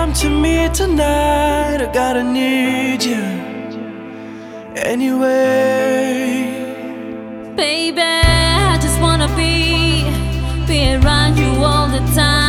come to me tonight. I gotta need you anyway. Baby, I just wanna be around you all the time.